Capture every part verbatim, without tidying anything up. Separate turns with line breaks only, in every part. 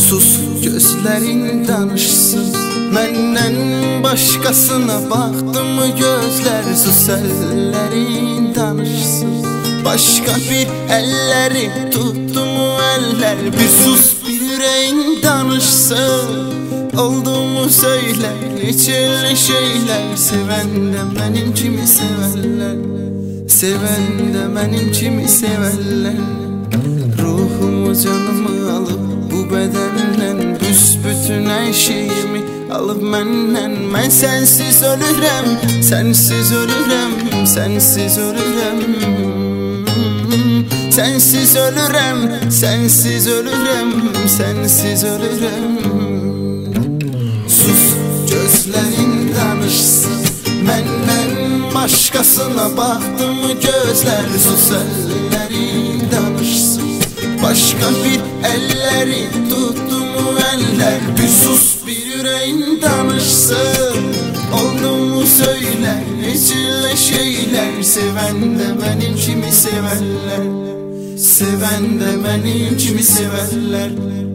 Sus, gözlerin danışsın. Məndən başqasına baxdı mı gözlər? Sus, əllərin danışsın. Başqa bir əlləri tutdu mu əllər? Bir sus, bir ürəyin danışsın. Oldu mu söylə, içəli şeylər. Sevən də mənim kimi sevərlər, sevən də mənim kimi sevərlər. Ruhumu, canımı alıb bu bədəndən, büsbütün hər şeyimi alıb məndən. Mən sənsiz ölürəm, sənsiz ölürəm, sənsiz ölürəm. Sənsiz ölürəm, sənsiz ölürəm, sənsiz ölürəm. Sus, gözlərin danışsın. Məndən başqasına baxdı mı gözlər? Sus, əllərin danışsın. Başqa bir əlləri tutdu mu əllər? Bir sus, bir ürəyin danışsın. Oldu mu söylə, içəli şeylər. Sevən də mənim kimi sevərlər, sevən də mənim kimi sevərlər.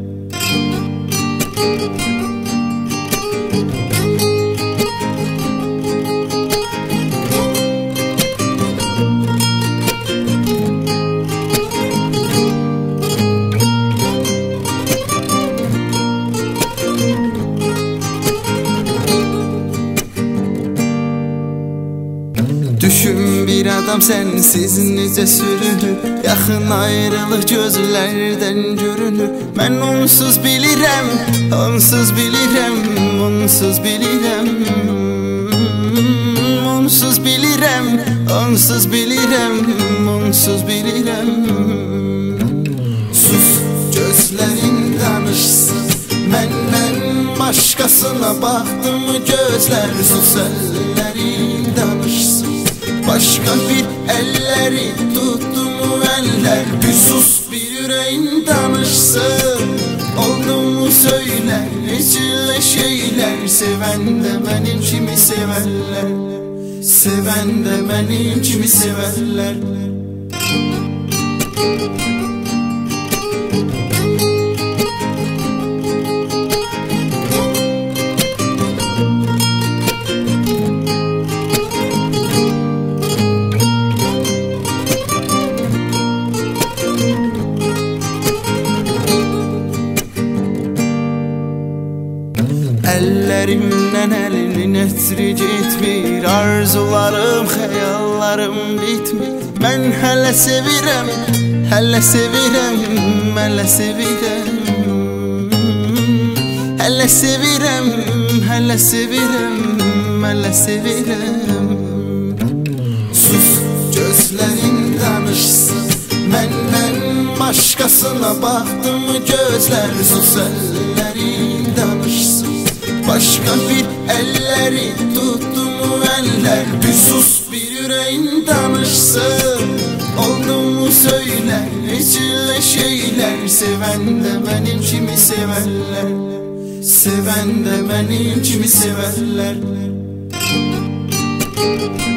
Düşün bir adam sensiz necə sürünür, yaxın ayrılıq gözlərdən görünür. Mən onsuz bilirəm, onsuz bilirəm, onsuz bilirəm. Onsuz bilirəm, onsuz bilirəm, onsuz bilirəm. Sus, gözlərin danışsın. Məndən başqasına baxdı mı gözlər? Sus, əllərin danışsın. Başqa bir əlləri tutdu mu əllər? Bir sus, bir ürəyin danışsın. Oldu mu söylə, içəli şeylər. Sevən də mənim kimi sevərlər, sevən də mənim kimi sevərlər. Əllərimdən əlinin ətri getmir, arzularım, xəyallarım bitmir. Mən hələ sevirəm, hələ sevirəm, hələ sevirəm. Hələ sevirəm, hələ sevirəm, hələ sevirəm. Sus, gözlərin danışsın. Məndən başqasına baxdı mı gözlər? Sus, əllərin danışsın. Başqa bir əlləri tutdu mu əllər? Bir sus, bir ürəyin danışsın. Oldu mu söylə, içəli şeylər. Sevən də mənim kimi sevərlər, sevən də mənim kimi sevərlər.